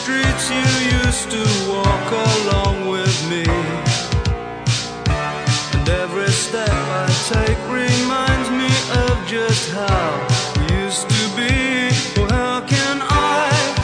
streets you used to walk along with me. And every step I take reminds me of just how